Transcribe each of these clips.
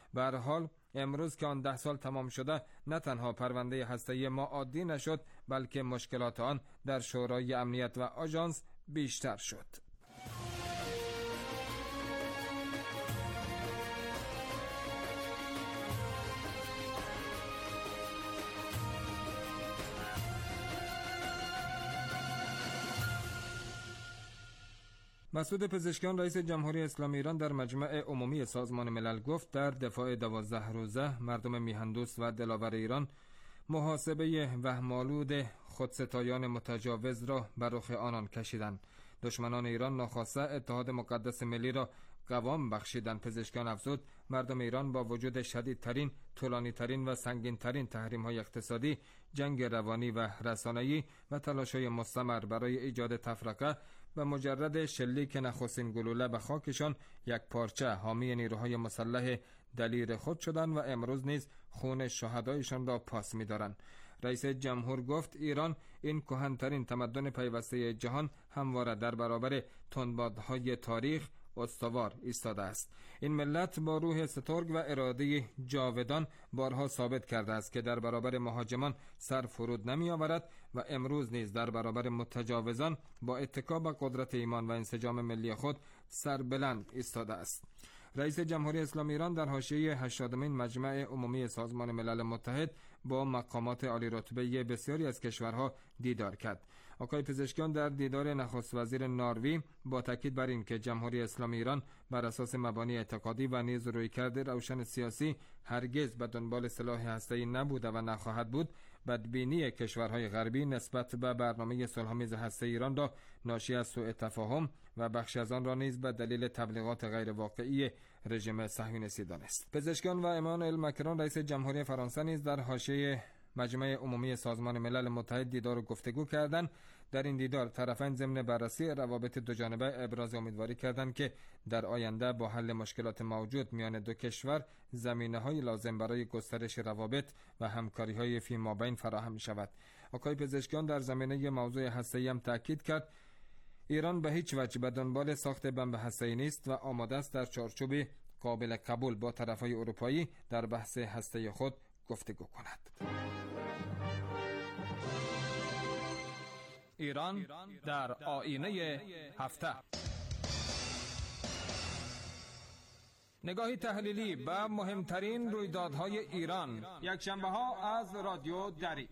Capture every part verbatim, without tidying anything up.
به هر حال امروز که آن ده سال تمام شده، نه تنها پرونده هسته‌ای ما عادی نشد، بلکه مشکلات آن در شورای امنیت و آژانس بیشتر شد. مسعود پزشکیان رئیس جمهوری اسلامی ایران در مجمع عمومی سازمان ملل گفت در دفاع دوازده روزه مردم میهن‌دوست و دلاور ایران محاسبه وهم‌آلود خودستایان متجاوز را بر رخ آنان کشیدند. دشمنان ایران ناخواسته اتحاد مقدس ملی را قوام بخشیدند. پزشکیان افزود مردم ایران با وجود شدیدترین، طولانی‌ترین و سنگین‌ترین تحریم‌های اقتصادی، جنگ روانی و رسانه‌ای و تلاش‌های مستمر برای ایجاد تفرقه و مجرد شلیک نخستین گلوله به خاکشان یک پارچه حامی نیروهای مسلح دلیر خود شدند و امروز نیز خون شهدایشان را پاس می‌دارند. رئیس جمهور گفت ایران این کهن‌ترین تمدن پیوسته جهان همواره در برابر تندبادهای تاریخ استوار ایستاده است. این ملت با روح سترگ و اراده جاودان بارها ثابت کرده است که در برابر مهاجمان سر فرود نمی آورد و امروز نیز در برابر متجاوزان با اتکا به قدرت ایمان و انسجام ملی خود سر بلند ایستاده است. رئیس جمهوری اسلامی ایران در حاشیه هشتادمین مجمع عمومی سازمان ملل متحد با مقامات عالی رتبه بسیاری از کشورها دیدار کرد. آقای پزشکیان در دیدار نخست وزیر نروژ با تاکید بر این که جمهوری اسلامی ایران بر اساس مبانی اعتقادی و نیز رویکرد روشن سیاسی هرگز به دنبال سلاح هسته‌ای نبوده و نخواهد بود، بدبینی کشورهای غربی نسبت به برنامه صلح‌آمیز هسته‌ای ایران را ناشی از سوء تفاهم و بخش از آن را نیز به دلیل تبلیغات غیر واقعی رژیم صهیونیستی دانست. پزشکیان و امانوئل مکرون رئیس جمهوری فرانسه نیز در حاشیه مجمع عمومی سازمان ملل متحد دیدار و گفتگو کردند. در این دیدار طرفین ضمن بررسی روابط دو جانبه ابراز امیدواری کردند که در آینده با حل مشکلات موجود میان دو کشور زمینه‌های لازم برای گسترش روابط و همکاری‌های فیمابین فراهم شود. آقای پزشکیان در زمینه موضوع هسته‌ای هم تاکید کرد ایران به هیچ وجه به دنبال ساخت بمب هسته‌ای نیست و آماده است در چارچوب قابل قبول با طرف‌های اروپایی در بحث هسته‌ای خود گفتگو کند. ایران در آینه هفته. نگاهی تحلیلی به مهمترین رویدادهای ایران، یک شنبه ها از رادیو دری.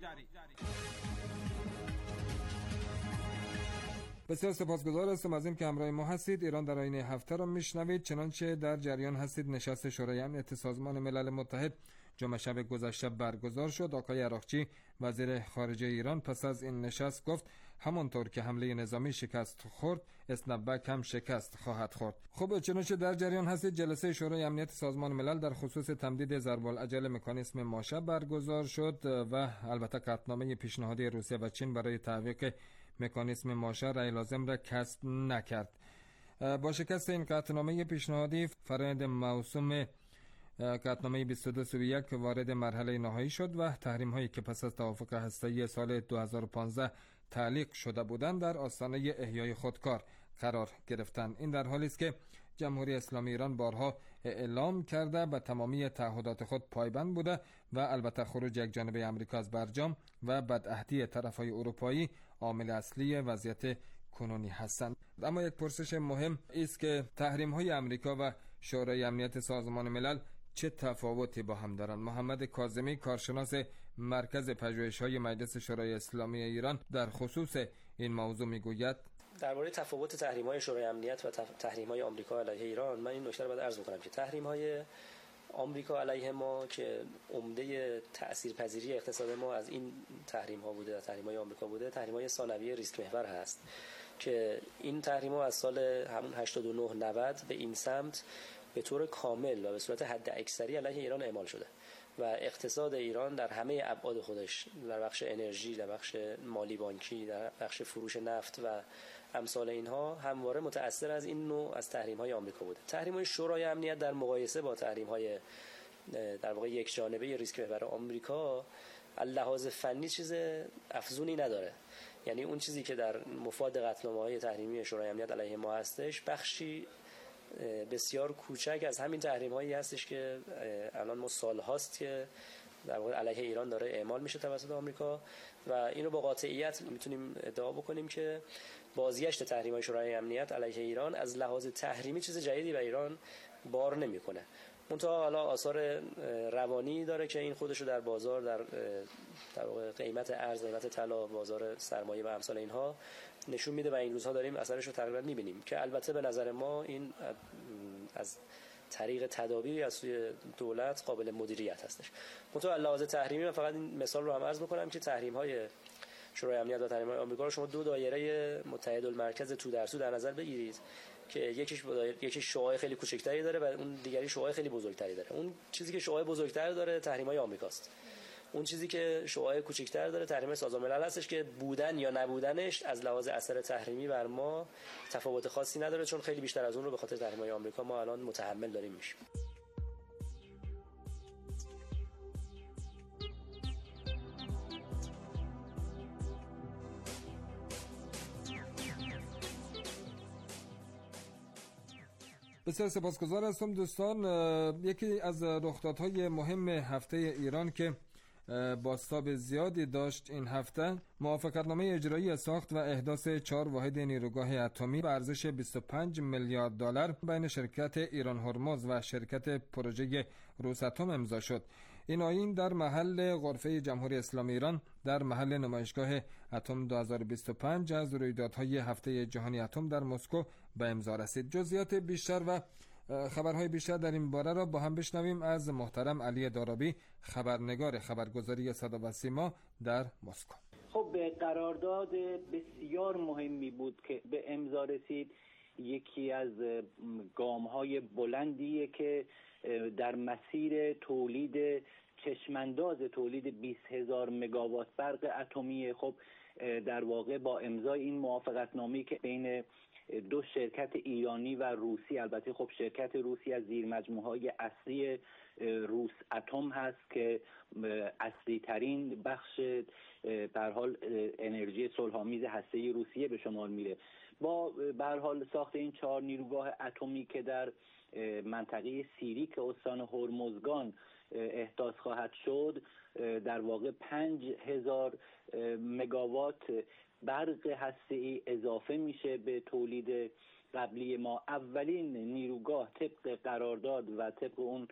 بسیار سپاسگزار هستم از این که همراه ما هستید. ایران در آینه هفته را میشنوید. چنانچه در جریان هستید نشست شورای امنیت سازمان ملل متحد جمعه شب گذشته برگزار شد. آقای عراقچی وزیر خارجه ایران پس از این نشست گفت همانطور که حمله نظامی شکست خورد، اسنپبک هم شکست خواهد خورد. خب چنانچه در جریان هستید جلسه شورای امنیت سازمان ملل در خصوص تمدید ضرب العجل مکانیزم ماشه برگزار شد و البته قطعنامه پیشنهادی روسیه و چین برای تعویق مکانیزم ماشه رأی لازم را کسب نکرد. با شکست این قطعنامه پیشنهادی فرآیند موسوم قطعنامه بیست و دو سی و یک وارد مرحله نهایی شد و تحریم هایی که پس از توافق هسته‌ای سال دو هزار و پانزده تعلیق شده بودند در آستانه احیای خودکار قرار گرفتند. این در حالی است که جمهوری اسلامی ایران بارها اعلام کرده به تمامی تعهدات خود پایبند بوده و البته خروج یک جانبه امریکا از برجام و بدعهدی طرفهای اروپایی عامل اصلی وضعیت کنونی هستند. اما یک پرسش مهم است که تحریم های امریکا و شورای امنیت سازمان ملل چه تفاوتی با هم دارند؟ محمد کاظمی کارشناس مرکز پژوهش‌های مجلس شورای اسلامی ایران در خصوص این موضوع میگوید درباره تفاوت تحریم‌های شورای امنیت و تحریم‌های آمریکا علیه ایران من این نکته رو باید عرض بکنم که تحریم‌های آمریکا علیه ما که عمده تأثیرپذیری اقتصاد ما از این تحریم‌ها بوده، تحریم‌های آمریکا بوده، تحریم‌های ثانویه ریسک محور هست که این تحریم‌ها از سال همون هشتاد و نه نود به این سمت به طور کامل و به صورت حد اکثری علیه ایران اعمال شده و اقتصاد ایران در همه ابعاد خودش، در بخش انرژی، در بخش مالی بانکی، در بخش فروش نفت و امثال اینها همواره متأثر از این نوع از تحریم‌های آمریکا بوده. تحریم‌های شورای امنیت در مقایسه با تحریم‌های در واقع یک جانبه ریسک محور آمریکا لحاظ فنی چیز افزونی نداره. یعنی اون چیزی که در مفاد قطعنامه‌های تحریمی شورای امنیت علیه ما هستش بخشی بسیار کوچک از همین تحریم هایی هستش که الان ما سال هاست که در واقع علیه ایران داره اعمال میشه توسط آمریکا و اینو با قاطعیت میتونیم ادعا بکنیم که بازگشت تحریم های شورای امنیت علیه ایران از لحاظ تحریمی چیز جدیدی بر ایران بار نمیکنه. منتها حالا آثار روانی داره که این خودشو در بازار در در واقع قیمت ارز، قیمت طلا، بازار سرمایه و امثال اینها نشون میده و این روزها داریم اثرش رو تقریبا میبینیم که البته به نظر ما این از طریق تدابیری از سوی دولت قابل مدیریت هستش. منتها لحاظ تحریمی من فقط این مثال رو هم عرض بکنم که تحریم‌های شورای امنیت و تحریم‌های آمریکا رو شما دو دایره متحدالمرکز تو در تو در نظر بگیرید که یکیش یکیش شعاع خیلی کوچکتری داره و اون دیگری شعاع خیلی بزرگتری داره. اون چیزی که شعاع بزرگتر داره تحریم‌های آمریکاست. اون چیزی که شعاع کوچکتر داره تحریم سازمان ملل هستش که بودن یا نبودنش از لحاظ اثر تحریمی بر ما تفاوت خاصی نداره، چون خیلی بیشتر از اون رو به خاطر تحریم‌های آمریکا ما الان متحمل داریم میشیم. بسیار سپاسگزار هستم دوستان. یکی از رخدادهای مهم هفته ایران که بازتاب زیادی داشت این هفته، موافقتنامه اجرایی ساخت و احداث چهار واحد نیروگاه اتمی به ارزش بیست و پنج میلیارد دلار بین شرکت ایران هرمز و شرکت پروژه روساتوم امضا شد. این آیین در محل غرفه جمهوری اسلامی ایران در محل نمایشگاه اتم دو هزار و بیست و پنج از رویدادهای هفته جهانی اتم در مسکو به امضا رسید. جزئیات بیشتر و خبرهای بیشتر در این باره را با هم بشنویم از محترم علی دارابی، خبرنگار خبرگزاری صدا و سیما در مسکو. خب قرارداد بسیار مهمی بود که به امضا رسید. یکی از گام‌های بلندیه که در مسیر تولید چشمانداز تولید بیست هزار مگاوات برق اتمی، خب در واقع با امضای این موافقتنامه‌ای که بین دو شرکت ایرانی و روسی، البته خب شرکت روسی از زیر مجموعه‌های اصلی روس اتم هست که اصلی ترین بخش به هر حال انرژی صلح‌آمیز هسته‌ای روسیه به شمار میره. با به هر حال ساخت این چهار نیروگاه اتمی که در منطقه سیریک استان هرمزگان احداث خواهد شد، در واقع پنج هزار مگاوات برق هسته‌ای اضافه میشه به تولید قبلی ما. اولین نیروگاه طبق قرارداد و طبق اون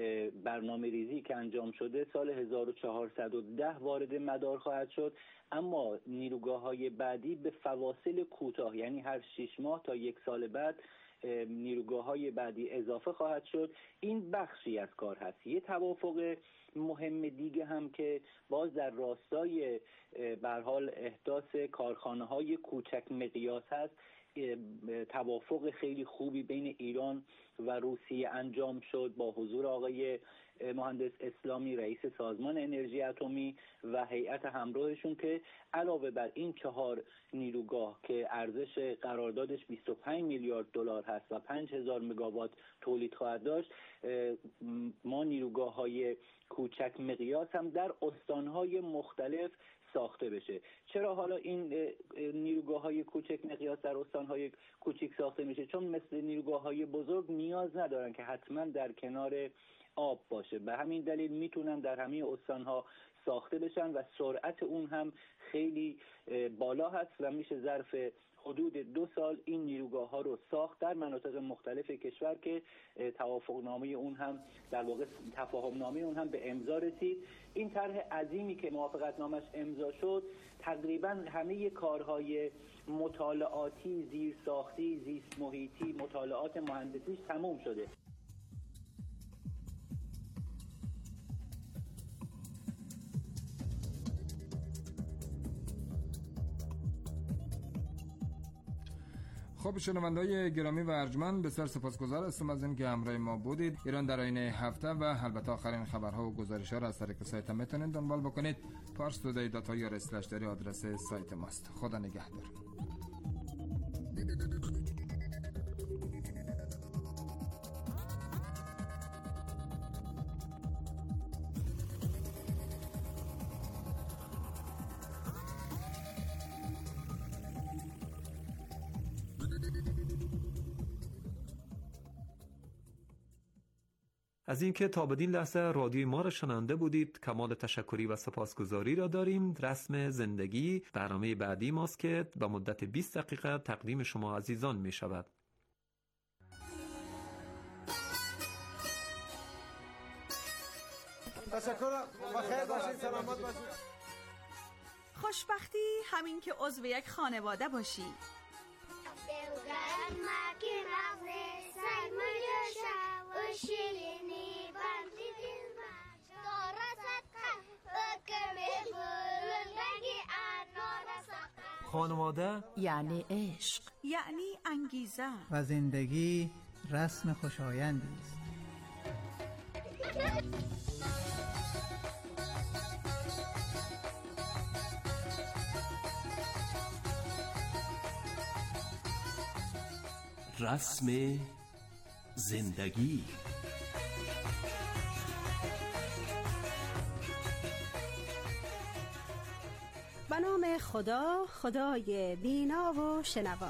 برنامه ریزی که انجام شده سال هزار و چهارصد و ده وارد مدار خواهد شد، اما نیروگاه های بعدی به فواصل کوتاه، یعنی هر شش ماه تا یک سال بعد نیروگاه های بعدی اضافه خواهد شد. این بخشی از کار هست. یه توافق مهم دیگه هم که باز در راستای به هر حال احداث کارخانه های کوچک مقیاس هست، توافق خیلی خوبی بین ایران و روسیه انجام شد با حضور آقای مهندس اسلامی رئیس سازمان انرژی اتمی و هیئت همراهشون که علاوه بر این چهار نیروگاه که ارزش قراردادش بیست و پنج میلیارد دلار هست و پنج هزار مگاوات تولید خواهد داشت، ما نیروگاه های کوچک مقیاس هم در استانهای مختلف ساخته بشه. چرا حالا این نیروگاه های کوچک مقیاس در استانهای کوچک ساخته میشه؟ چون مثل نیروگاه های بزرگ نیاز ندارن که حتما در کنار آب باشه، به همین دلیل میتونن در همه استانها ساخته بشن و سرعت اون هم خیلی بالا هست و میشه ظرف حدود دو سال این نیروگاه ها رو ساخت در مناطق مختلف کشور که توافقنامه اون هم در واقع تفاهمنامه اون هم به امضا رسید. این طرح عظیمی که موافقتنامش امضا شد تقریبا همه کارهای مطالعاتی، زیرساختی، زیست محیطی، مطالعات مهندسیش تموم شده. خب شنونده‌های گرامی و ارجمند، بسیار سپاسگزار هستم از اینکه همراه ما بودید. ایران در آینه هفته و البته آخرین خبرها و گزارش‌ها را از طریق سایت میتونید دنبال بکنید. پارس تودای دات آی آر اسلش داری آدرس سایت ماست. خدا نگهدار. از اینکه تا بدین لحظه رادیوی ما را شنونده بودید کمال تشکری و سپاسگزاری را داریم. رسم زندگی برنامه بعدی ماست که به مدت بیست دقیقه تقدیم شما عزیزان می شود. تشکر، بخیر باشید، سلامت باشید. خوشبختی همین که عضو یک خانواده باشی. خانواده یعنی عشق، یعنی انگیزه و زندگی رسم خوشایندی است. رسم زندگی. به نام خدا، خدای بینا و شنوا.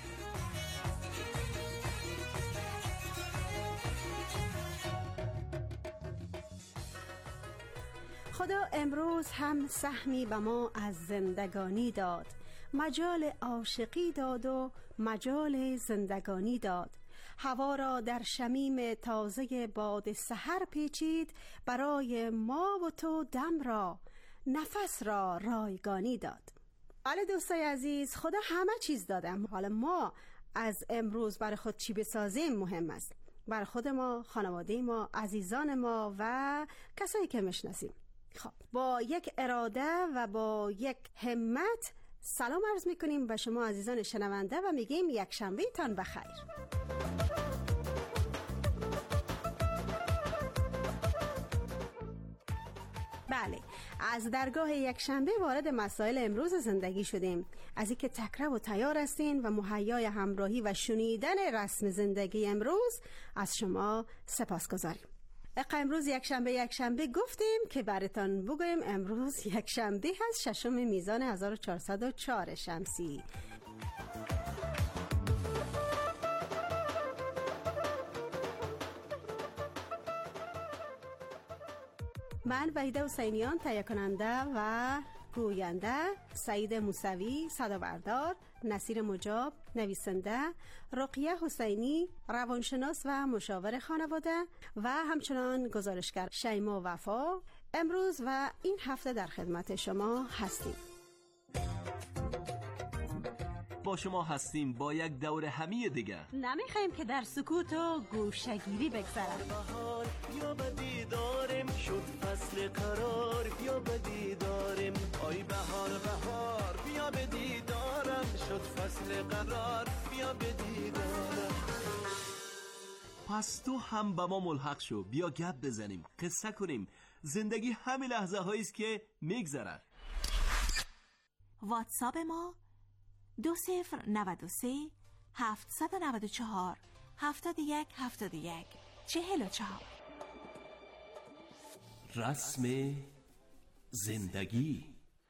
خدا امروز هم سهمی به ما از زندگانی داد، مجال عاشقی داد و مجال زندگانی داد. هوا را در شمیم تازه باد سحر پیچید، برای ما و تو دم را، نفس را رایگانی داد. بله دوستای عزیز، خدا همه چیز دادم. حالا ما از امروز برای خود چی بسازیم مهم است. برای خود ما، خانواده ما، عزیزان ما و کسایی که میشناسیم. خب با یک اراده و با یک همت سلام عرض میکنیم به شما عزیزان شنونده و میگیم یک شنبه تان بخیر. بله، از درگاه یک شنبه وارد مسائل امروز زندگی شدیم. از اینکه تکره و تیار هستین و مهیای همراهی و شنیدن رسم زندگی امروز از شما سپاسگزاریم. امروز یک شنبه یک شنبه گفتیم که براتون بگویم امروز یک شنبه هست، ششم میزان هزار و چهارصد و چهار شمسی. من وحیده حسینیان تهیه کننده و گوینده، سعید موسوی صدابردار، نصیر مجاب نویسنده، رقیه حسینی روانشناس و مشاور خانواده و همچنان گزارشگر شیما وفا امروز و این هفته در خدمت شما هستیم. با شما هستیم با یک دور همی دیگه. نمیخوایم که در سکوت و گوشه‌گیری بگذرد. بهار بیا به دیدارم، شد فصل قرار بیا به دیدارم. آی بهار بهار بیا به دیدارم، شد فصل قرار بیا به دیدارم. پس تو هم با ما ملحق شو، بیا گپ بزنیم، قصه کنیم. زندگی همین لحظه هایی است که میگذره. واتساپ ما دو صفر نود و سه هفتصد و نود و چهار هفتاد و یک هفتاد و یک چهل و چهار. رسم زندگی.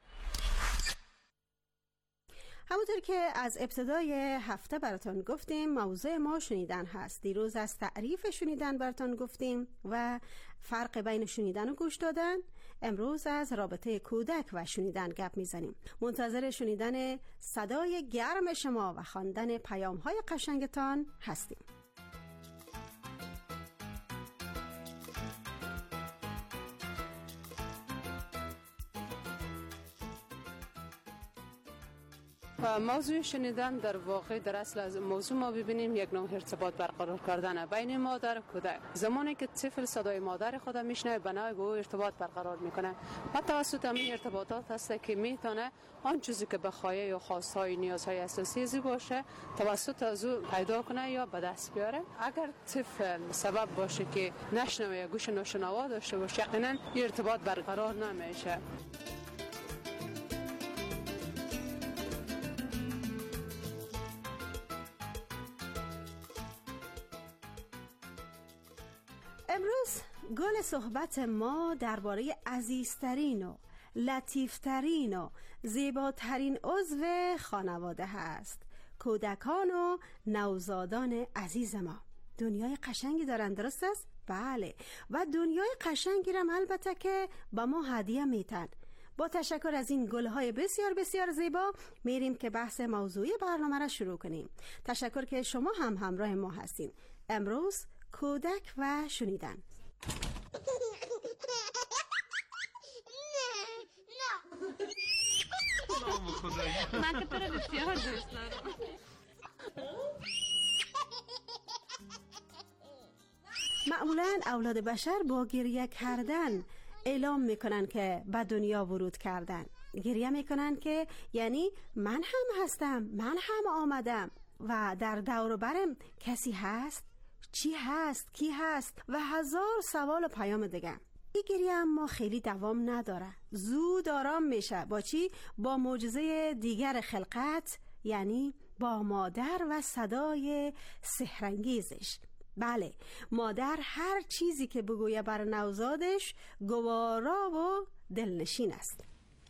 همونطور که از ابتدای هفته براتون گفتیم موضوع ما شنیدن هست. دیروز از تعریف شنیدن براتون گفتیم و فرق بین شنیدن و گوش دادن. امروز از رابطه کودک و شنیدن گپ میزنیم. منتظر شنیدن صدای گرم شما و خواندن پیام‌های قشنگتان هستیم. موضوع شنیدن در واقع در اصل از موضوع ما ببینیم یک نوع ارتباط برقرار کردن بین مادر و کودک. زمانی که طفل صدای مادر خود میشنوه به نوعی با او ارتباط برقرار میکنه و توسط همین ارتباطات هست که میتونه آن چیزی که بخواهی یا خواستهای نیازهای اساسی باشه توسط از او پیدا کنه یا به دست بیاره. اگر طفل سبب باشه که نشنوه یا گوش ناشنوا داشته باشه یقینا ارتباط برقرار نمیشه. امروز گل صحبت ما درباره عزیزترین و لطیفترین و زیباترین عضو خانواده هست. کودکان و نوزادان عزیز ما دنیای قشنگی دارن، درست است؟ بله، و دنیای قشنگی هم البته که با ما هدیه میتن. با تشکر از این گلهای بسیار بسیار زیبا میریم که بحث موضوعی برنامه را شروع کنیم. تشکر که شما هم همراه ما هستین. امروز کودک و شنیدن. من که تو رو بسیار دوست دارم. معمولاً اولاد بشر با گریه کردن اعلام میکنن که به دنیا ورود کردن. گریه میکنن که یعنی من هم هستم، من هم آمدم و در دور و برم کسی هست، چی هست، کی هست و هزار سوال و پیام دیگه. این گریه اما خیلی دوام نداره، زود آرام میشه. با چی؟ با معجزه دیگر خلقت، یعنی با مادر و صدای سحرانگیزش. بله، مادر هر چیزی که بگویه بر نوزادش گوارا و دلنشین است.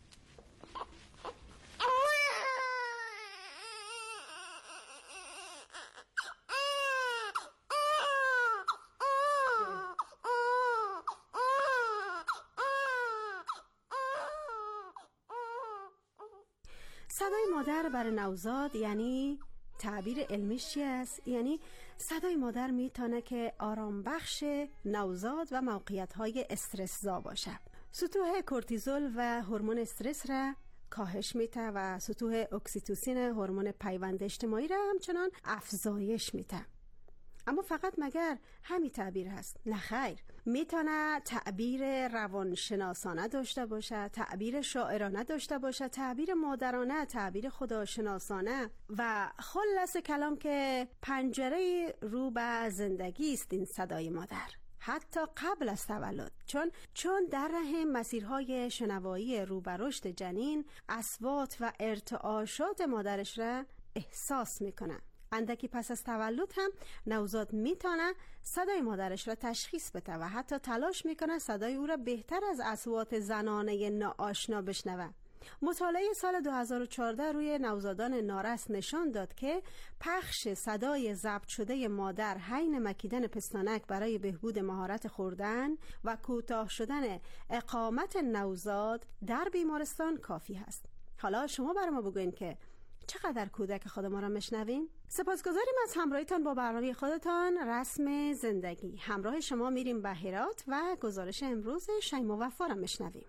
صدای مادر بر نوزاد یعنی تعبیر علمیش چی است؟ یعنی صدای مادر میتونه که آرام بخش نوزاد و موقعیت‌های استرس‌زا باشه. سطوح کورتیزول و هورمون استرس را کاهش میده و سطوح اکسیتوسین هورمون پیوند اجتماعی را همچنان افزایش میده. اما فقط مگر همین تعبیر هست؟ نه خیر، میتونه تعبیر روانشناسانه داشته باشه، تعبیر شاعرانه داشته باشه، تعبیر مادرانه، تعبیر خداشناسانه و خلاص کلام که پنجره رو به زندگی است این صدای مادر، حتی قبل از تولد. چون چون در رحم مسیرهای شنوایی رو به رشد جنین اصوات و ارتعاشات مادرش را احساس میکنه. اندکی پس از تولد هم نوزاد میتونه صدای مادرش را تشخیص بده و حتی تلاش میکنه صدای او را بهتر از اصوات زنانه ناآشنا بشنوه. مطالعه سال دو هزار و چهارده روی نوزادان نارس نشان داد که پخش صدای ضبط شده مادر حین مکیدن پستانک برای بهبود مهارت خوردن و کوتاه شدن اقامت نوزاد در بیمارستان کافی است. حالا شما برای ما بگوین که چقدر کودک خود ما را میشنویم؟ سپاسگزاریم از همراهیتان با برنامه خودتان رسم زندگی. همراه شما میریم به هرات و گزارش امروز شیما وفا را میشنویم.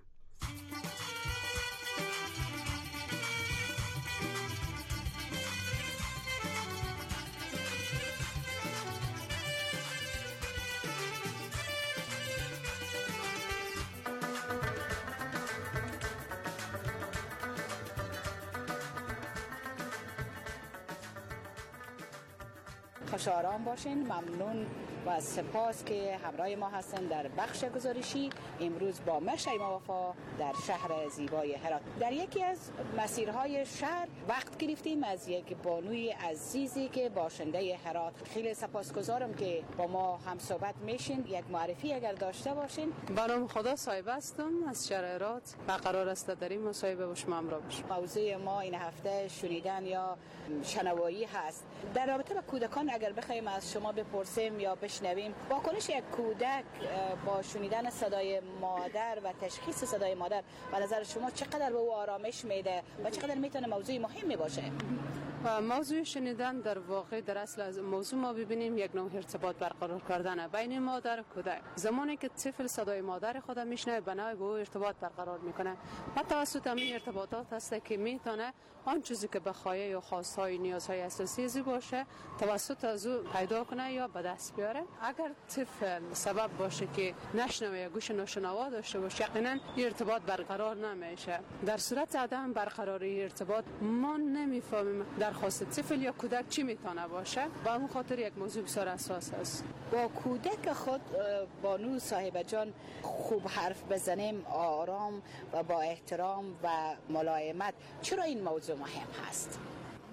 خوش آرام باشین. ممنون و سپاس که همراه ما هستن در بخش گزارشی. امروز با من شیما وفا در شهر زیبای هرات در یکی از مسیرهای شهر وقت گرفتیم از یک بانوی عزیزی که باشنده هرات. خیلی سپاسگزارم که با ما هم صحبت میشین. یک معرفی اگر داشته باشین. برام خدا صاحب هستم از شهر هرات و قرار است در این مصاحبه با شما همراه باشم. موضوع ما این هفته شنیدن یا شنوایی هست. در رابطه با کودکان اگر بخوایم از شما بپرسیم یا بشنویم واکنش یک کودک با شنیدن صدای مادر و تشخیص صدای مادر به نظر شما چقدر به او آرامش میده و چقدر میتونه موضوع مهمی باشه؟ موضوع شنیدن در واقع در اصل از موضوع ما ببینیم یک نوع ارتباط برقرار کردن بین مادر و کودک. زمانی که طفل صدای مادر خود میشنوه بنای به او ارتباط برقرار میکنه و توسط همین ارتباطات هست که میتونه آن چیزی که بخواهی یا خواستهای نیازهای اساسی باشه توسط از او پیدا کنه یا به دست بیاره. اگر طفل سبب باشه که نشنوه یا گوش ناشنوا داشته باشه یقینا ارتباط برقرار نمیشه. در صورت عدم برقراری ارتباط ما نمیفهمیم درخواست طفل یا کودک چی میتونه باشه. با اون خاطر یک موضوع بسیار اساس است. با کودک خود بانو صاحب جان خوب حرف بزنیم، آرام و با احترام و ملایمت. چرا این موضوع مهم هست؟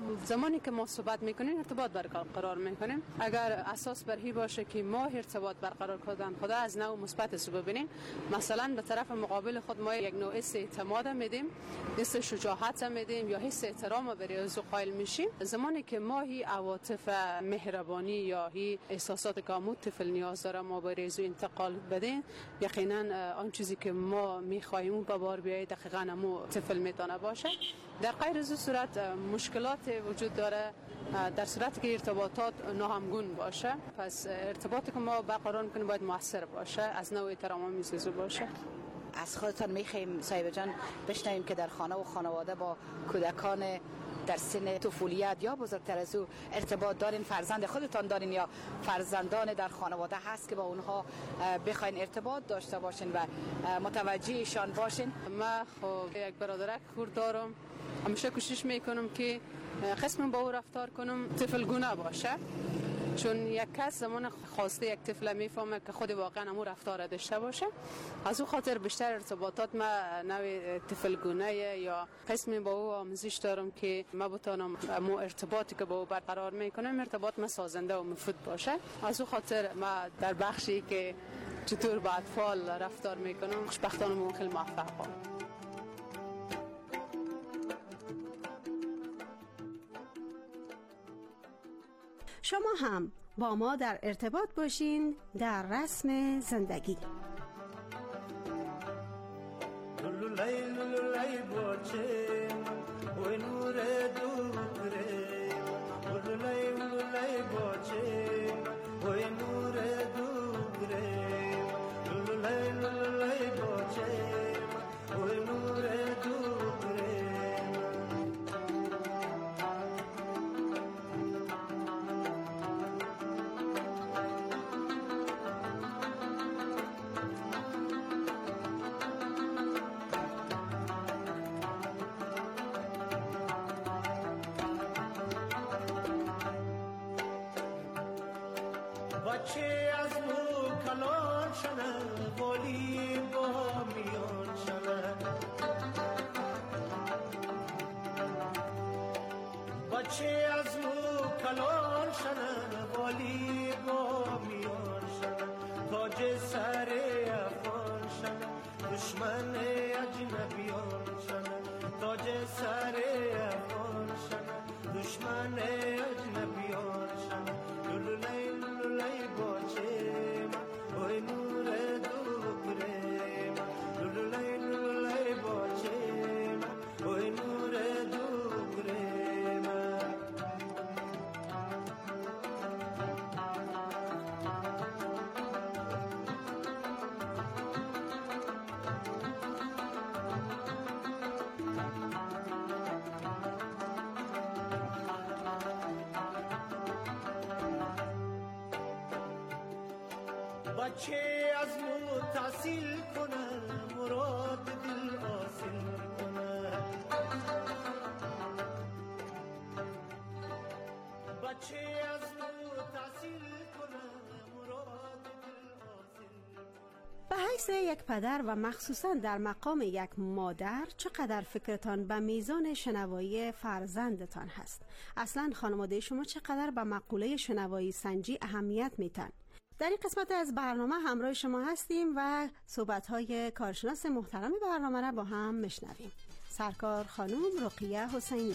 زمانی که ما صحبت میکنیم ارتباط برقرار میکنیم، اگر اساس بر هی باشه که ما ارتباط برقرار کردن خدا از نوع مثبتش ببینیم، مثلا به طرف مقابل خود ما یک نوع حس اعتماد میدیم، حس شجاعت میدیم یا حس احترام برای او قائل میشیم، زمانی که ما هی عواطف مهربانی یا هی احساسات که عمود طفل نیاز داره ما برای او انتقال بدیم، یقینا آن چیزی که ما میخواهیم اون به بار بیاید دقیقاً همون طفل میتونه باشه. در غیر از صورت مشکلات وجود داره در صورتی که ارتباطات ناهمگون باشه. پس ارتباطی که ما برقرار کنیم باید موثر باشه، از نوع احترام آمیز باشه. از خودتان میخوایم صاحب جان بشنویم که در خانه و خانواده با کودکان در سن طفولیت یا بزرگتر از او ارتباط دارین؟ فرزند خودتان دارین یا فرزندان در خانواده هست که با اونها بخواین ارتباط داشته باشین و متوجهشان باشین؟ من خب یک برادرک خورد دارم، همیشه کوشش میکنم که قسم با او رفتار کنم طفل گونه باشه، چون یک کس زمان خواسته یک طفل میفهمه که خود واقعا امو رفتار داشته باشه. از او خاطر بیشتر ارتباطات ما نوع طفل گونه یا قسمی با او آموزش دارم که ما بتونم امو ارتباطی که با او برقرار میکنم ارتباط ما سازنده و مفید باشه. از او خاطر ما در بخشی که چطور با اطفال رفتار میکنم خوشبختانه خیلی موفقم. شما هم با ما در ارتباط باشین در رسم زندگی. لولولای لولولای باچه و نور دوره، لولولای لولولای باچه و نور دوره، لولولای لولولای باچه و نور دوره. بچه از مو کلان شنه والی با میان شنه، بچه از مو کلان شنه والی با میان شنه، تاج سر افغان شنه دشمن اجنبیان شنه، تاج سر افغان شنه دشمن اجنبیان شنه. لولولای لولولای باچه من وی نور دوره من، لولولای لولولای باچه من وی نور دوره من. بچه از مو تحصیل کنه مراد دل حاصل کنه، بچه از مو تحصیل کنه مراد دل حاصل کنه. به حیث یک پدر و مخصوصا در مقام یک مادر چقدر فکرتان به میزان شنوایی فرزندتان هست؟ اصلا خانواده شما چقدر به مقوله شنوایی سنجی اهمیت میتن؟ در این قسمت از برنامه همراه شما هستیم و صحبت‌های کارشناس محترم برنامه را با هم میشنویم. سرکار خانم رقیه حسینی.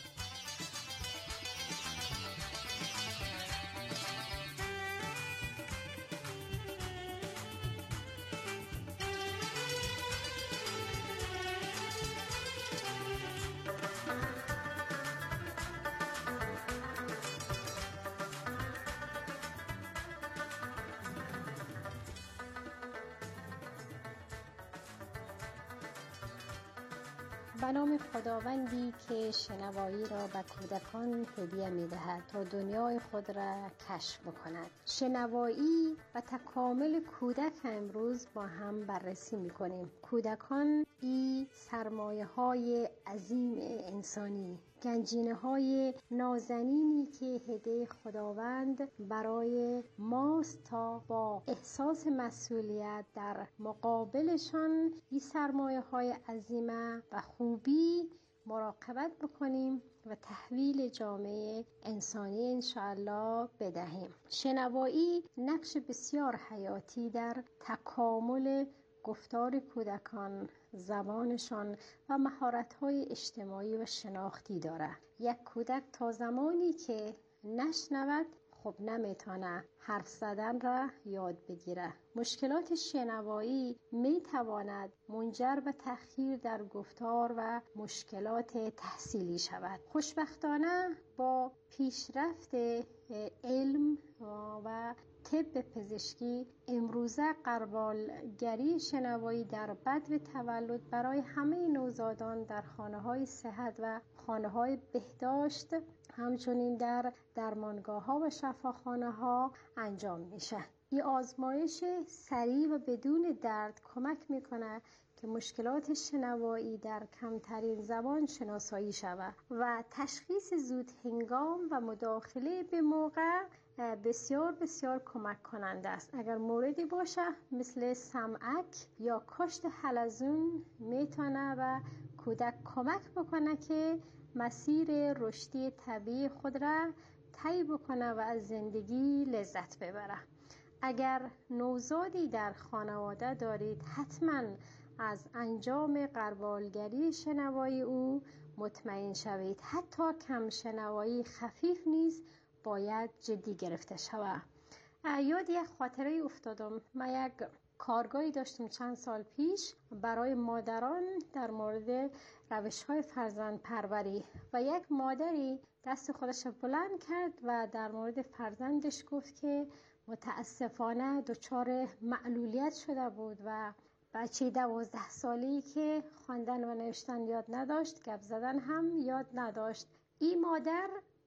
به نام خداوندی که شنوایی را به کودکان هدیه می‌دهد تا دنیای خود را کشف بکند. شنوایی و تکامل کودک امروز با هم بررسی می‌کنیم. کودکان ای سرمایه‌های عظیم انسانی، گنجینه‌های نازنینی که هدیه خداوند برای ماست تا با احساس مسئولیت در مقابلشان این سرمایه‌های عظیمه و خوبی مراقبت بکنیم و تحویل جامعه انسانی انشاءالله بدهیم. شنوایی نقش بسیار حیاتی در تکامل گفتار کودکان، زبانشان و مهارت‌های اجتماعی و شناختی دارد. یک کودک تا زمانی که نشنود خب نمیتونه حرف زدن را یاد بگیره. مشکلات شنوایی میتواند منجر به تأخیر در گفتار و مشکلات تحصیلی شود. خوشبختانه با پیشرفت علم و طب پزشکی امروزه غربالگری شنوایی در بدو تولد برای همه نوزادان در خانه‌های صحت و خانه‌های بهداشت همچنین در درمانگاه‌ها و شفاخانه‌ها انجام میشه. این آزمایش سریع و بدون درد کمک میکنه که مشکلات شنوایی در کمترین زبان شناسایی شود و تشخیص زود هنگام و مداخله به موقع بسیار بسیار کمک کننده است. اگر موردی باشه مثل سمعک یا کشت حلزون میتونه و کودک کمک بکنه که مسیر رشدی طبیعی خود را طی بکنه و از زندگی لذت ببره. اگر نوزادی در خانواده دارید حتما از انجام غربالگری شنوایی او مطمئن شوید. حتی کم شنوایی خفیف نیست، باید جدی گرفته شود. یاد یک خاطره افتادم. ما یک کارگاهی داشتیم چند سال پیش برای مادران در مورد روش‌های فرزند پروری و یک مادری دست خودش بلند کرد و در مورد فرزندش گفت که متاسفانه دچار معلولیت شده بود و بچه دوازده ساله‌ای که خواندن و نوشتن یاد نداشت، گپ زدن هم یاد نداشت. این مادر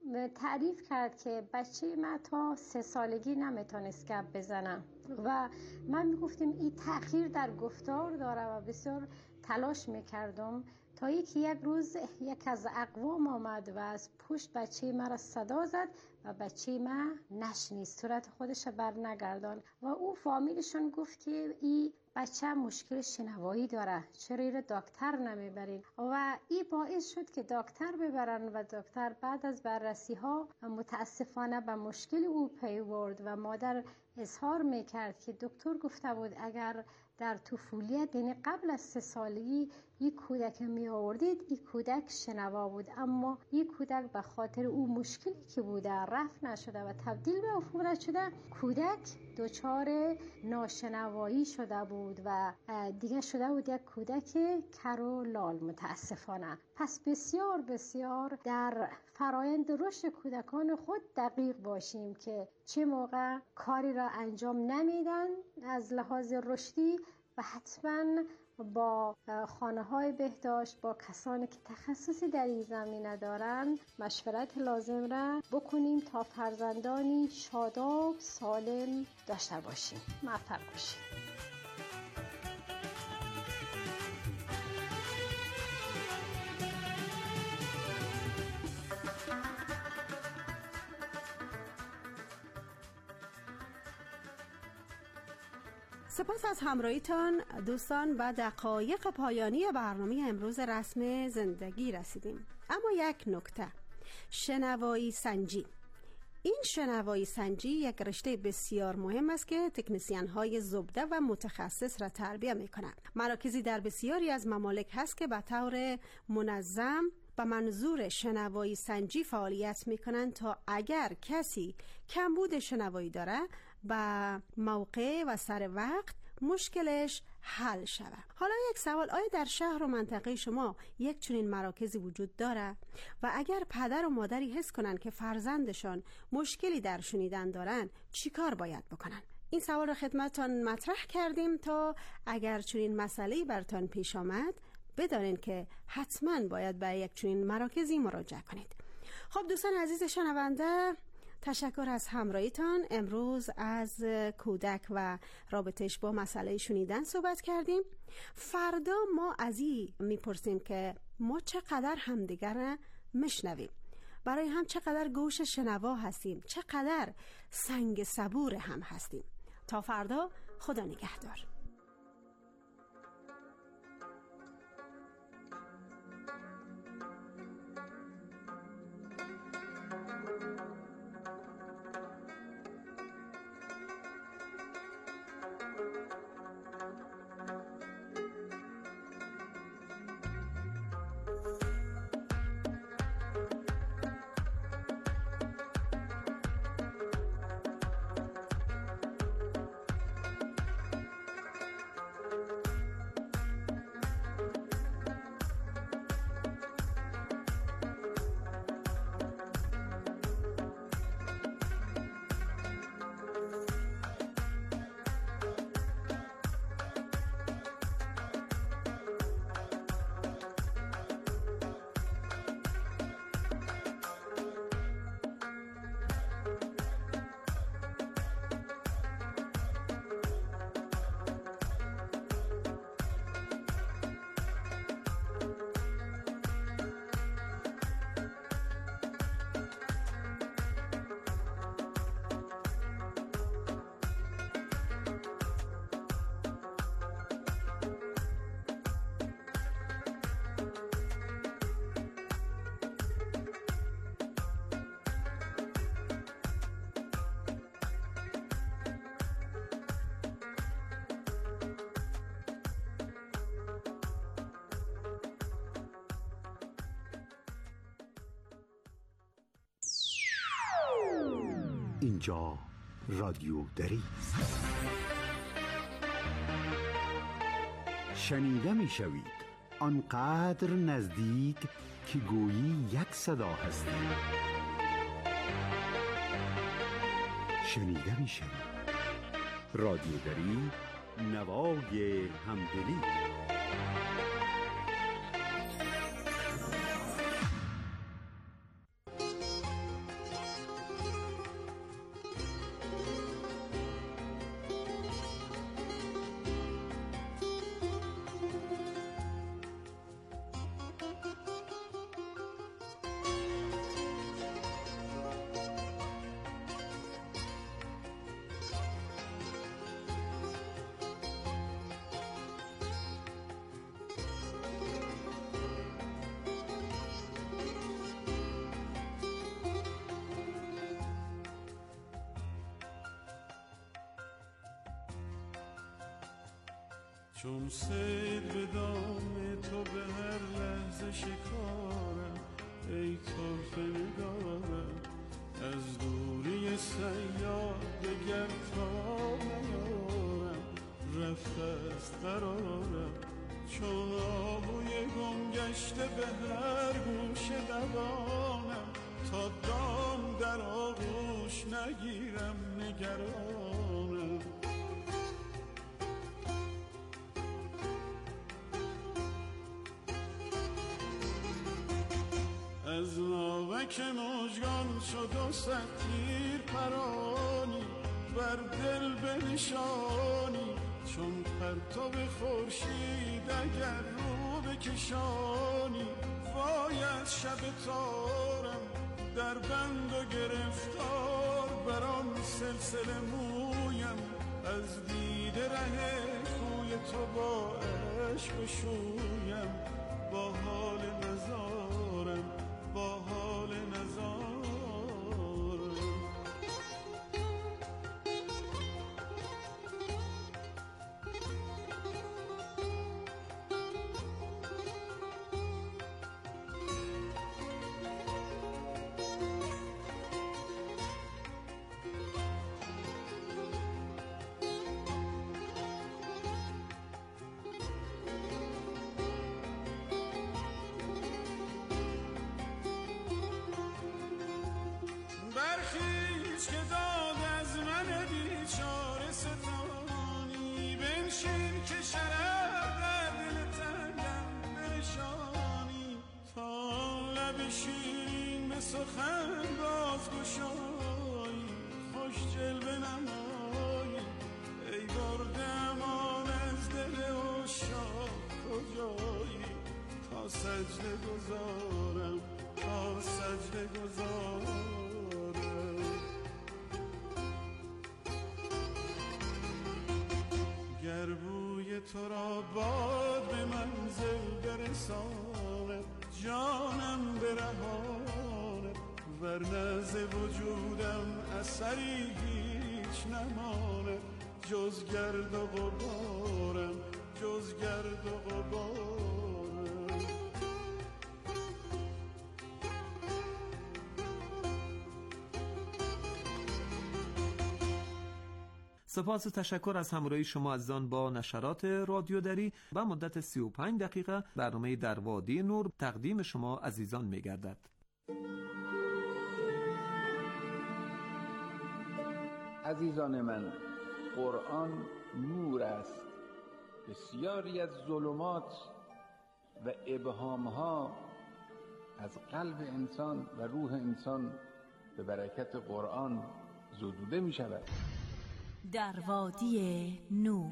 تعریف کرد که بچه من تا سه سالگی نمیتونست گپ بزنه و من میگفتیم این تأخیر در گفتار داره و بسیار تلاش میکردم تا یکی یک روز یک از اقوام آمد و از پشت بچه مرا صدا زد و بچه من نشنید، صورت خودش بر نگردان و او فامیلشون گفت که این بچه مشکل شنوایی داره، چرا این دکتر نمیبرین؟ و این باعث شد که دکتر ببرن و دکتر بعد از بررسی ها متاسفانه به مشکل او پی برد و مادر اظهار میکرد که دکتر گفته بود اگر در طفولیت یعنی قبل از سه سالگی یک کودک می آوردید این کودک شنوا بود، اما یک کودک به خاطر او مشکلی که بوده رفع نشده و تبدیل به عفونت شده، کودک دچار ناشنوایی شده بود و دیگه شده بود یک کودک کر و لال متاسفانه. پس بسیار بسیار در فرایند رشد کودکان خود دقیق باشیم که چه موقع کاری را انجام نمیدن از لحاظ رشدی و حتما با خانه های بهداشت با کسانی که تخصصی در این زمینه دارن مشورت لازم را بکنیم تا فرزندانی شاداب سالم داشته باشیم. موفق باشیم. سپاس از همراهیتان دوستان. و دقایق پایانی برنامه امروز رسم زندگی رسیدیم. اما یک نکته، شنوایی سنجی. این شنوایی سنجی یک رشته بسیار مهم است که تکنسین های زبده و متخصص را تربیت می کنند. مراکزی در بسیاری از ممالک هست که به طور منظم به منظور شنوایی سنجی فعالیت می کنند تا اگر کسی کمبود شنوایی داره به موقع و سر وقت مشکلش حل شود. حالا یک سوال، آیا در شهر و منطقه شما یک چنین مراکزی وجود داره؟ و اگر پدر و مادری حس کنن که فرزندشان مشکلی در شنیدن دارن چیکار باید بکنن؟ این سوال را خدمتتان مطرح کردیم تا اگر چنین مسئله‌ای برتان پیش آمد بدانید که حتما باید به یک چنین مراکزی مراجعه کنید. خب دوستان عزیز شنونده، تشکر از همراهیتان. امروز از کودک و رابطش با مسئله شنیدن صحبت کردیم. فردا ما از این میپرسیم که ما چقدر همدیگر میشنویم، برای هم چقدر گوش شنوا هستیم، چقدر سنگ صبور هم هستیم. تا فردا، خدا نگهدار. اینجا رادیو دری است. شنیده می شوید آنقدر نزدیک که گویی یک صدا هستید. شنیده می شوید رادیو دری، نوای همدلی. چون سید به دام تو به هر لحظه شکارم، ای طرف نگارم از دوری سیاد دگر تا نیارم، رفت از قرارم چون آهوی گم گشته به هر گوش دوانم، تا دام در آغوش نگیرم نگرانم. از ناوک مژگان شد و صد تیر پرانی، بر دل بنشانی چون پرتاب خورشید اگر رو بکشانی. وای از شب تارم در بند و گرفتار، بر آن سلسله مویم از دیده ره کوی تو با عشق شویم. با حال نزارم با حال نزارم. برخیز که داد از من بیچاره ستانی، بنشین که شرر در دل تنگم بنشانی. تا لب شیرین به سخن بازگشایی، خوش جلوه نمایی ای برده امان از دل عشاق کجایی. تا سجده گذارم تا سجده گذارم. گر بوی تو را باد به منزل برساند، جانم برهاند ورنه ز وجودم اثری هیچ نماند. جز گرد و غبارم جز گرد و غبارم. سپاس و تشکر از همراهی شما عزیزان با نشرات رادیو دری. و مدت سی و پنج دقیقه برنامه در وادی نور تقدیم شما عزیزان می گردد. عزیزان من، قرآن نور است. بسیاری از ظلمات و ابهامها از قلب انسان و روح انسان به برکت قرآن زدوده می شود. در وادی نور.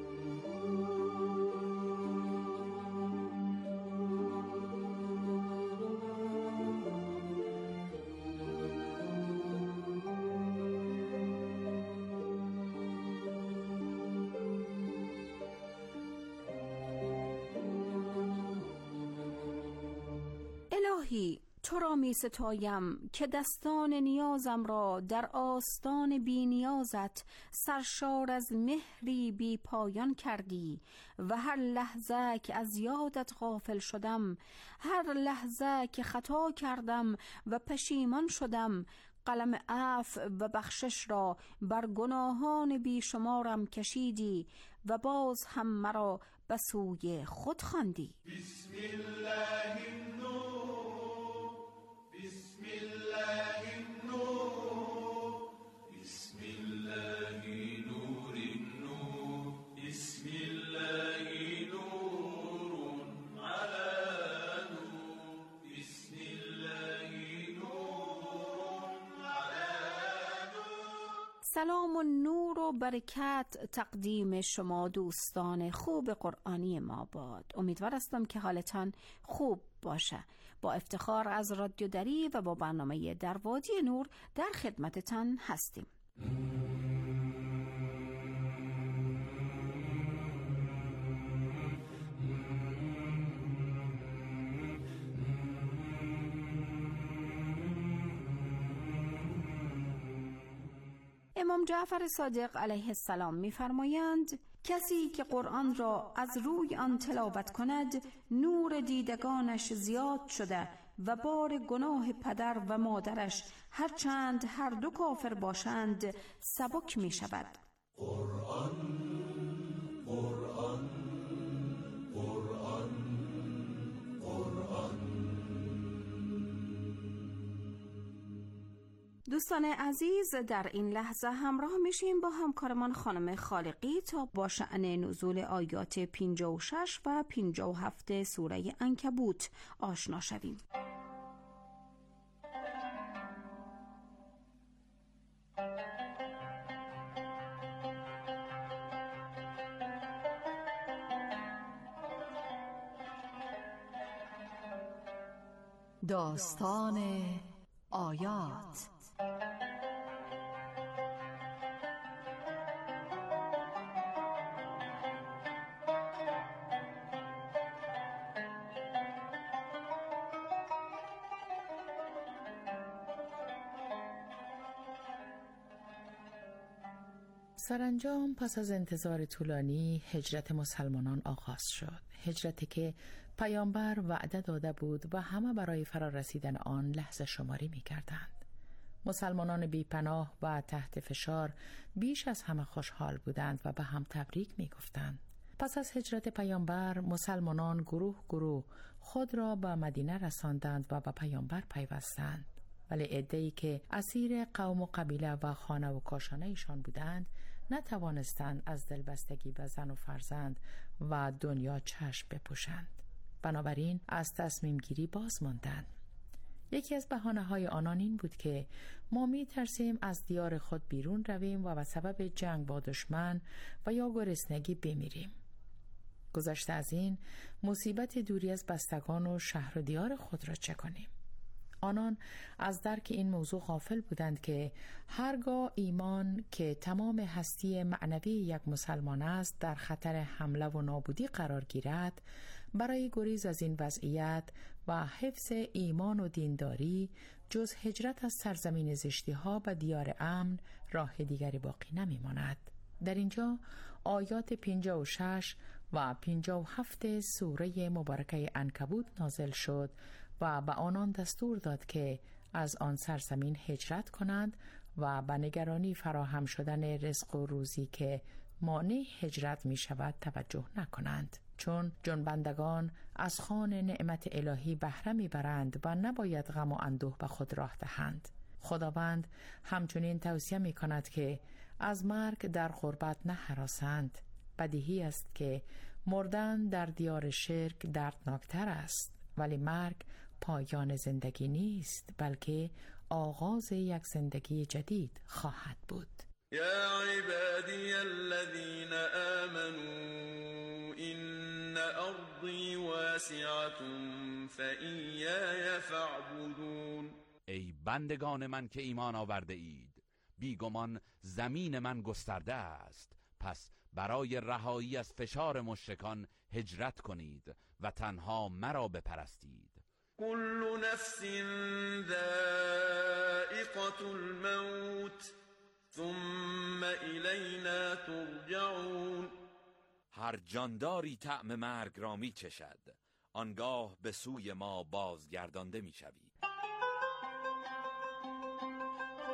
الهی تو را می ستایم که دستان نیازم را در آستان بی نیازت سرشار از مهری بی پایان کردی و هر لحظه که از یادت غافل شدم، هر لحظه که خطا کردم و پشیمان شدم، قلم عفو و بخشش را بر گناهان بیشمارم کشیدی و باز هم مرا به سوی خود خواندی. بسم الله النور بسم الله النور بسم الله نور النور بسم الله نور على نور بسم الله نور على نور. سلام و نور و برکت تقدیم شما دوستان خوب قرآنی ما باد. امیدوار هستم که حالتان خوب باشه. با افتخار از رادیو دری و با برنامه در وادی نور در خدمتتان هستیم. امام جعفر صادق علیه السلام می‌فرمایند کسی که قرآن را از روی آن تلاوت کند نور دیدگانش زیاد شده و بار گناه پدر و مادرش هرچند هر دو کافر باشند سبک می شود. قرآن قرآن قرآن قرآن. دوستان عزیز، در این لحظه همراه میشیم با همکارمان خانم خالقی تا با شأن نزول آیات پنجاه و شش و پنجاه و هفت سوره عنکبوت آشنا شویم. داستان آیات. سرانجام پس از انتظار طولانی هجرت مسلمانان آغاز شد. هجرتی که پیامبر وعده داده بود و همه برای فرا رسیدن آن لحظه شماری می کردند. مسلمانان بی پناه و تحت فشار بیش از همه خوشحال بودند و به هم تبریک می گفتند. پس از هجرت پیامبر مسلمانان گروه گروه خود را به مدینه رساندند و به پیامبر پیوستند. ولی عده‌ای که اسیر قوم و قبیله و خانه و کاشانه ایشان بودند نتوانستند از دلبستگی به زن و فرزند و دنیا چشم بپوشند. بنابراین از تصمیم گیری باز ماندند. یکی از بهانه‌های آنان این بود که ما می ترسیم از دیار خود بیرون رویم و به سبب جنگ با دشمن و یا گرسنگی بمیریم. گذشته از این مصیبت دوری از بستگان و شهر و دیار خود را چه کنیم؟ آنان از درک این موضوع غافل بودند که هرگاه ایمان که تمام هستی معنوی یک مسلمان است در خطر حمله و نابودی قرار گیرد، برای گریز از این وضعیت و حفظ ایمان و دینداری جز هجرت از سرزمین زشتی ها به دیار امن راه دیگری باقی نمی ماند. در اینجا آیات پنجاه و شش و پنجاه و هفت سوره مبارکه عنکبوت نازل شد و به آنان دستور داد که از آن سرزمین هجرت کنند و به نگرانی فراهم شدن رزق و روزی که مانع هجرت می شود توجه نکنند، چون جنبندگان از خوان نعمت الهی بهره می برند و نباید غم و اندوه به خود راه دهند. خداوند همچنین توصیه می کند که از مرگ در غربت نهراسند. بدیهی است که مردن در دیار شرک دردناکتر است، ولی مرگ پایان زندگی نیست، بلکه آغاز یک زندگی جدید خواهد بود. یا عبادی الذین آمنوا ان ارضی واسعة فإیای فاعبدون. ای بندگان من که ایمان آورده اید، بیگمان زمین من گسترده است، پس برای رهایی از فشار مشرکان هجرت کنید و تنها مرا بپرستید. كل نفس ذائقة الموت ثم إلینا ترجعون. هر جانداری طعم مرگ را می چشد، آنگاه به سوی ما بازگردانده می شوید.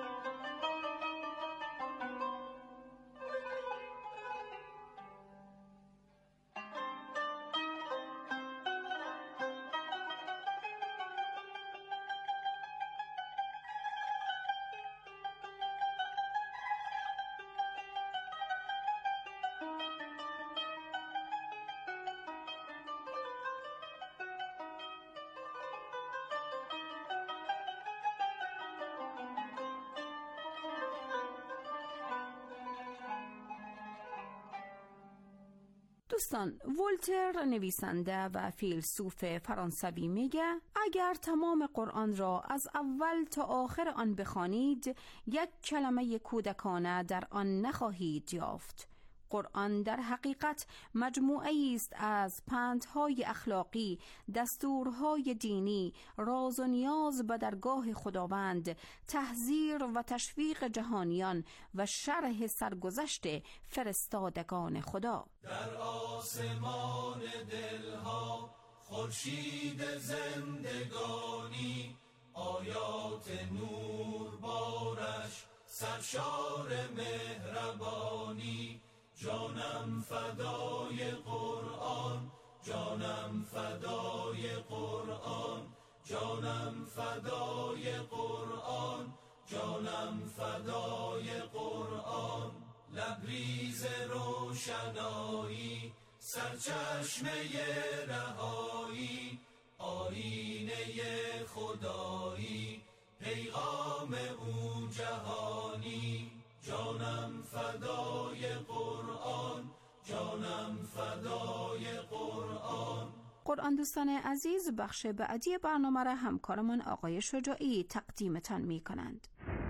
دوستان، ولتر نویسنده و فیلسوف فرانسوی میگه اگر تمام قرآن را از اول تا آخر آن بخوانید یک کلمه کودکانه در آن نخواهید یافت. قرآن در حقیقت مجموعه‌ای است از پندهای اخلاقی، دستورهای دینی، راز و نیاز به درگاه خداوند، تحذیر و تشویق جهانیان و شرح سرگذشت فرستادگان خدا. در آسمان دلها خورشید زندگانی، آیات نور بارش سرشار مهربانی. جانم فدای قرآن، جانم فدای قرآن، جانم فدای قرآن، جانم فدای قرآن. لبریز روشنایی، سرچشمه رهایی، آیینه خدایی، پیغام او جهانی. جانم فدای قرآن، جانم فدای قرآن. قرآن دوستان عزیز، بخش بعدی برنامه را همکارمان آقای شجاعی تقدیمتان می کنند.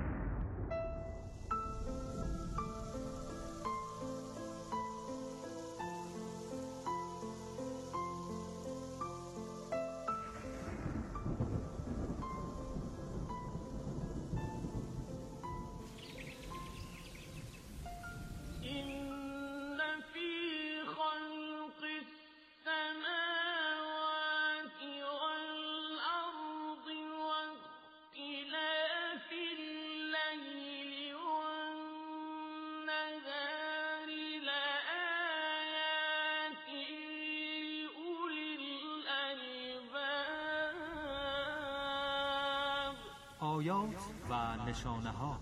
آیات و نشانه ها.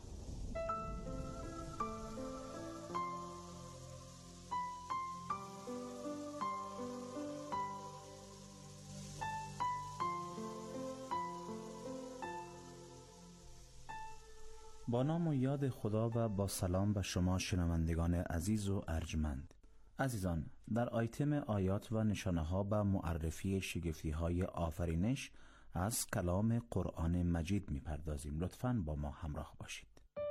با نام و یاد خدا و با سلام به شما شنوندگان عزیز و ارجمند. عزیزان، در آیتم آیات و نشانه ها به معرفی شگفتی های آفرینش از کلام قرآن مجید می پردازیم. لطفاً با ما همراه باشید.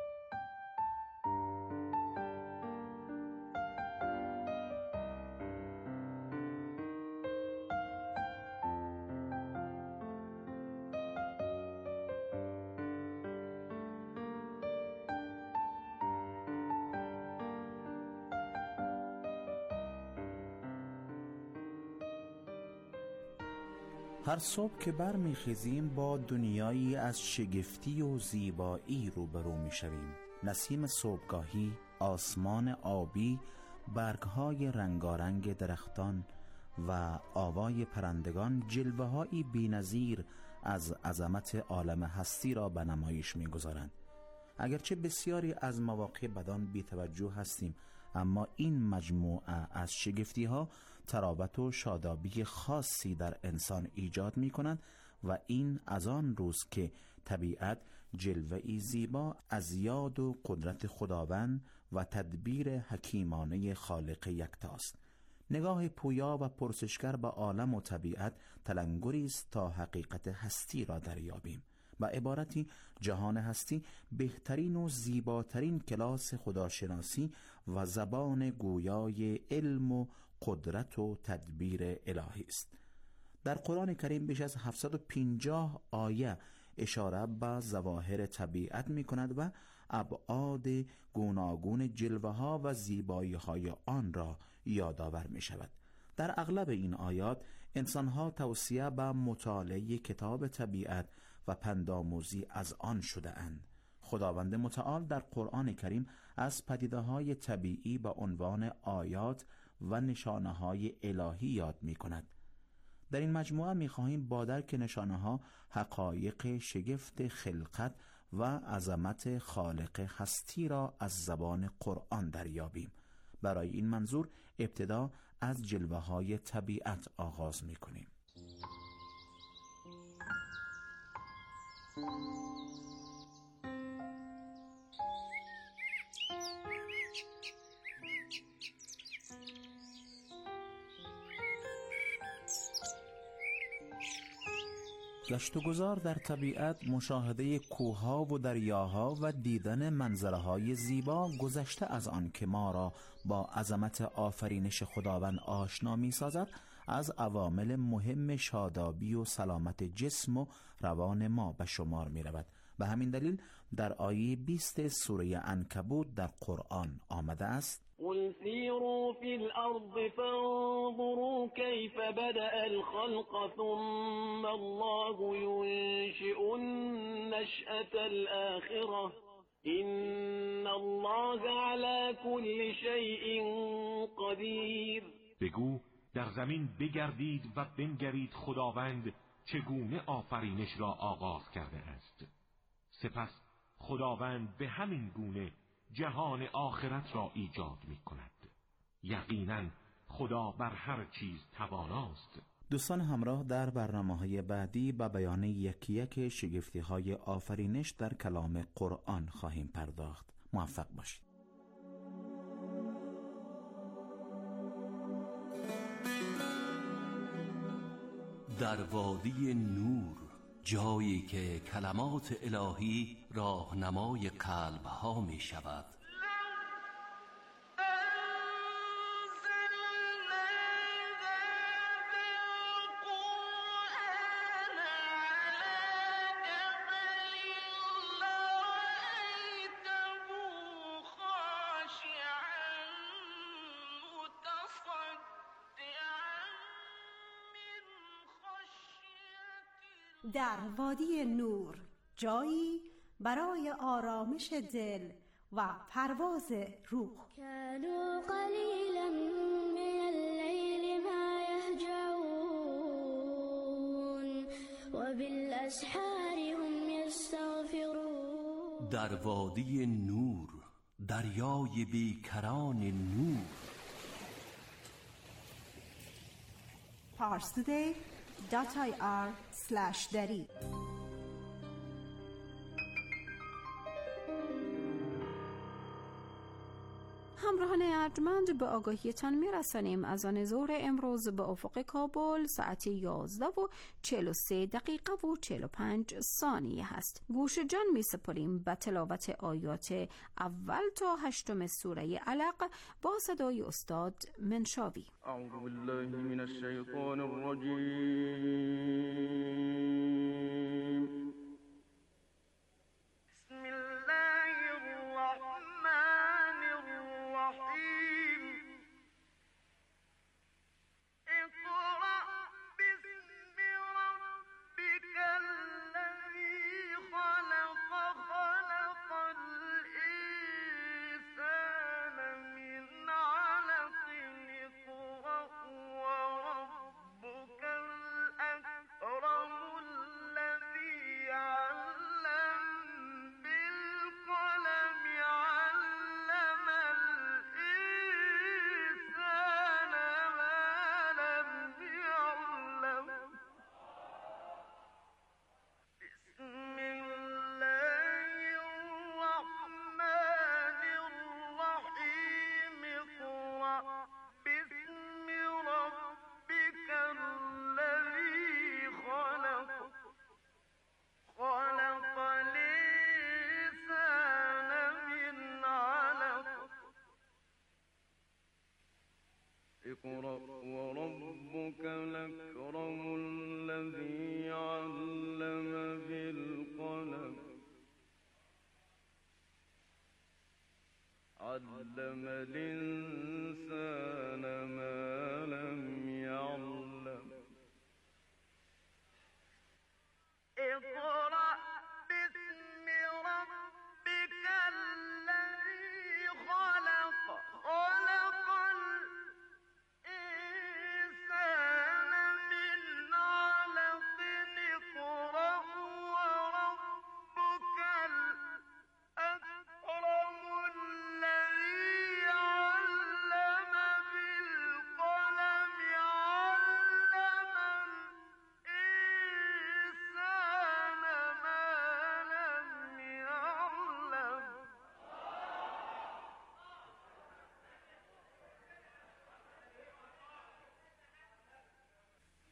هر صبح که برمیخیزیم با دنیایی از شگفتی و زیبایی روبرو میشویم. نسیم صبحگاهی، آسمان آبی، برگهای رنگارنگ درختان و آوای پرندگان جلوه‌هایی بی‌نظیر از عظمت عالم هستی را به نمایش می‌گذارند. اگرچه بسیاری از مواقع بدان بی‌توجه هستیم، اما این مجموعه از شگفتی‌ها تراوت و شادابی خاصی در انسان ایجاد می‌کنند و این از آن روز که طبیعت جلوه‌ای زیبا از یاد و قدرت خداوند و تدبیر حکیمانه خالق یکتاست. نگاه پویا و پرسشگر به عالم و طبیعت تلنگری است تا حقیقت هستی را دریابیم. به عبارتی جهان هستی بهترین و زیباترین کلاس خداشناسی و زبان گویای علم و قدرت و تدبیر الهی است. در قرآن کریم بیش از هفتصد و پنجاه آیه اشاره به ظواهر طبیعت می کند و ابعاد گوناگون جلوه ها و زیبایی های آن را یادآور می شود. در اغلب این آیات انسان ها توصیه به مطالعه کتاب طبیعت و پندآموزی از آن شده اند. خداوند متعال در قرآن کریم از پدیده های طبیعی به عنوان آیات و نشانه های الهی یاد می کند. در این مجموعه می خواهیم با درک نشانه ها حقایق شگفت خلقت و عظمت خالق هستی را از زبان قرآن دریابیم. برای این منظور ابتدا از جلوه های طبیعت آغاز می کنیم. گشت و گذار در طبیعت، مشاهده کوه‌ها و دریاها و دیدن منظره‌های زیبا گذشته از آن که ما را با عظمت آفرینش خداوند آشنا می‌سازد، از عوامل مهم شادابی و سلامت جسم و روان ما به شمار می‌رود. به همین دلیل در آیه بیست سوره عنکبوت در قرآن آمده است: قل سیروا فی الارض فانظروا کیف بدأ الخلق ثم الله ينشئ النشأة الآخرة ان الله على كل شیء قدیر. بگو در زمین بگردید و بنگرید خداوند چگونه آفرینش را آغاز کرده است. سپس خداوند به همین گونه جهان آخرت را ایجاد می کند. یقینا خدا بر هر چیز تواناست. دوستان همراه، در برنامه‌های بعدی به بیان یکی یک شگفتی‌های آفرینش در کلام قرآن خواهیم پرداخت. موفق باشید. در وادی نور، جایی که کلمات الهی راهنمای قلب‌ها می شود. در وادی نور، جایی برای آرامش دل و پرواز روح. كانوا قلیلا من اللیل ما یهجعون و بالاسحار هم یستغفرون. در وادی نور، دریای بیکران نور. parstoday dot i r slash dari. همراهان ارجمند، به آگاهیتان میرسانیم از آن ظهر امروز به افق کابل ساعت یازده و چهل و سه دقیقه و چهل و پنج ثانیه هست. گوش جان می سپاریم به تلاوت آیات اول تا هشتم سوره علق با صدای استاد منشاوی. اعوذ بالله من الشیطان الرجیم. بسم الله الرحمن الرحیم. اقرأ باسم ربك الذی خلق خلق الانسان من علق. اقرأ وربك الأكرم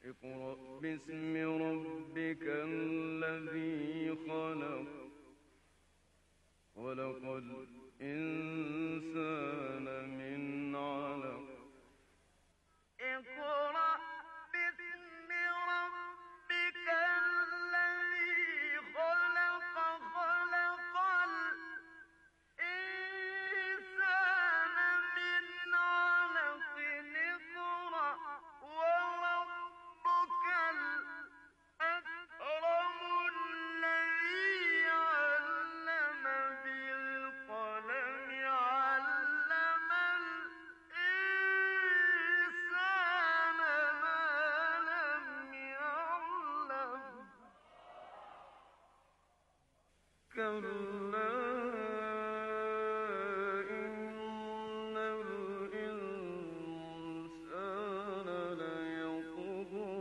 اقرأ باسم ربك الذي خلق خلق الإنسان من علق اقرأ باسم ربك الذي خلق خلق الإنسان من علق اقرأ وربك الأكرم الذي علم بالقلم علم الإنسان ما لم يعلم كلا إن الإنسان ليطغى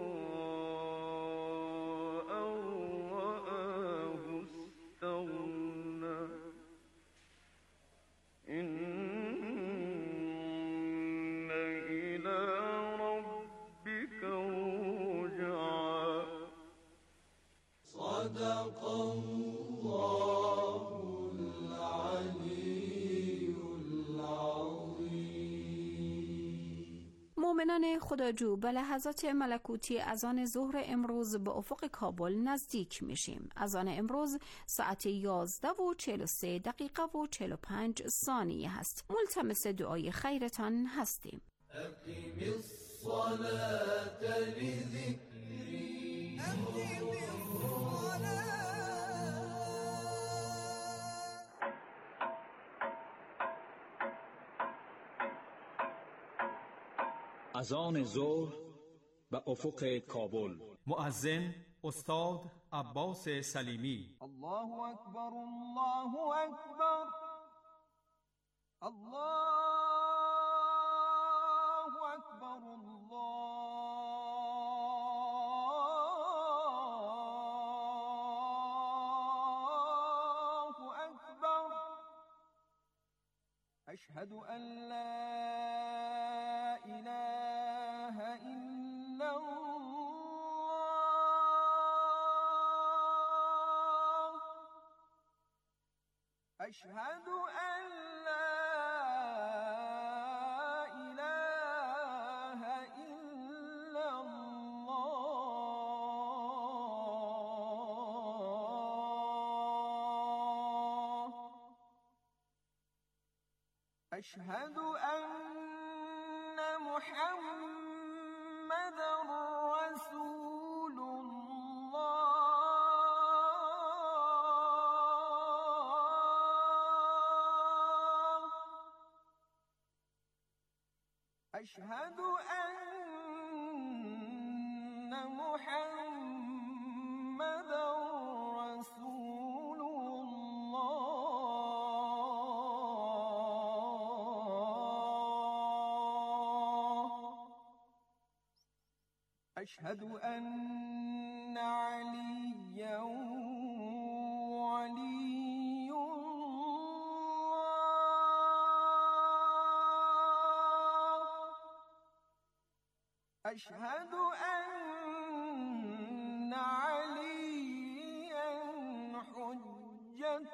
أن رآه استغنى إن إلى ربك رجعا صدق الله العلي العظيم. مؤمنان خداجو به لحظات ملکوتی اذان ظهر امروز به افق کابل نزدیک میشیم. اذان امروز ساعت یازده و چهل و سه دقیقه و چهل و پنج ثانیه هست. ملتمس دعای خیرتان هستیم. أقم الصلاة لذكري اذان ظهر به افق کابل. مؤذن استاد عباس سلیمی. الله أكبر الله أكبر الله أكبر الله أكبر أشهد أن لا إله إلا الله أشهد أن لا إله إلا الله أشهد أن محمدا رسول الله أشهد أن محمدا رسول الله أشهد أن عليا ولي الله أشهد أن عليا حجة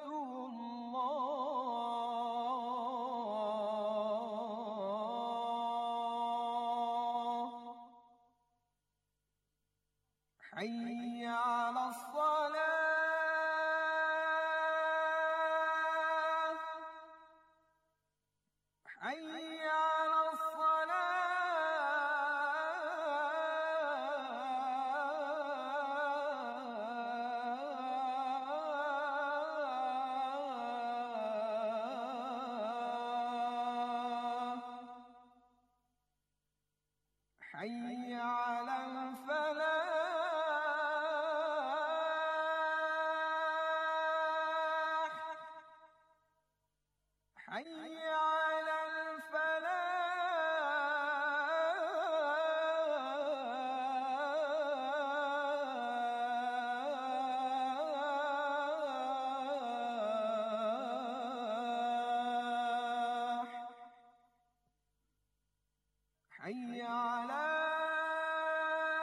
الله حي على الصلاة حي على الصلاة حي على الفلاح حي على الفلاح حي على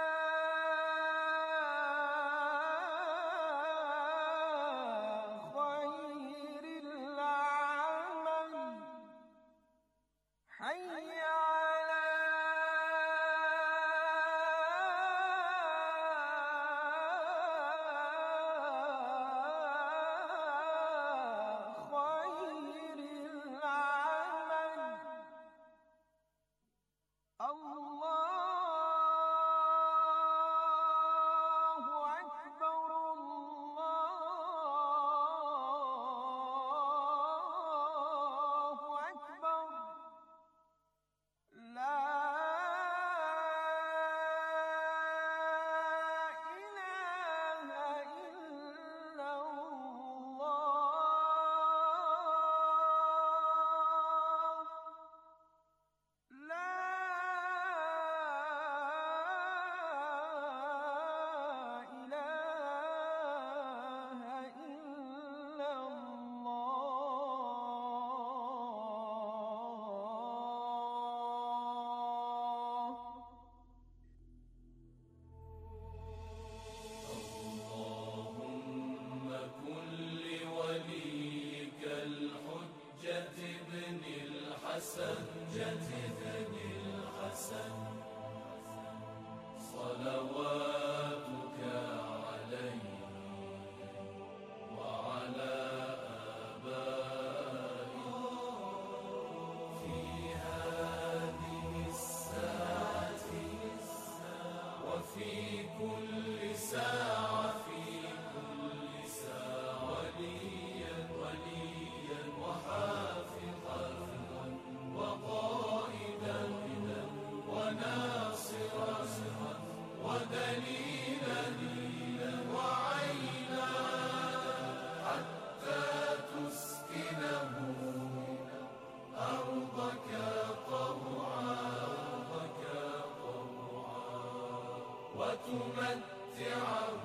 وتمتعه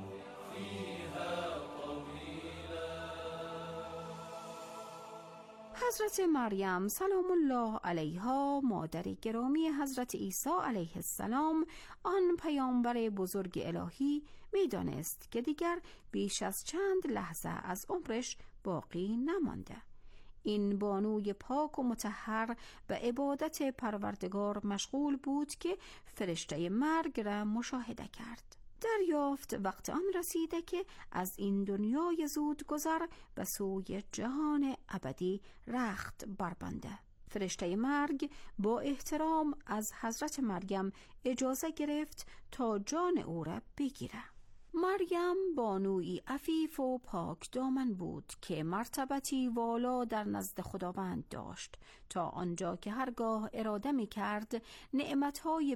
فيها طويلا. حضرت مریم سلام الله علیها، مادر گرامی حضرت عیسی علیه السلام، آن پیامبر بزرگ الهی، میدانست که دیگر بیش از چند لحظه از عمرش باقی نمانده. این بانوی پاک و مطهر به عبادت پروردگار مشغول بود که فرشته مرگ را مشاهده کرد. دریافت وقت آن رسیده که از این دنیای زود گذر به سوی جهان ابدی رخت بربنده. فرشته مرگ با احترام از حضرت مریم اجازه گرفت تا جان او را بگیره. مریم بانویی عفیف و پاک دامن بود که مرتبتی والا در نزد خداوند داشت، تا آنجا که هرگاه اراده می کرد نعمتهای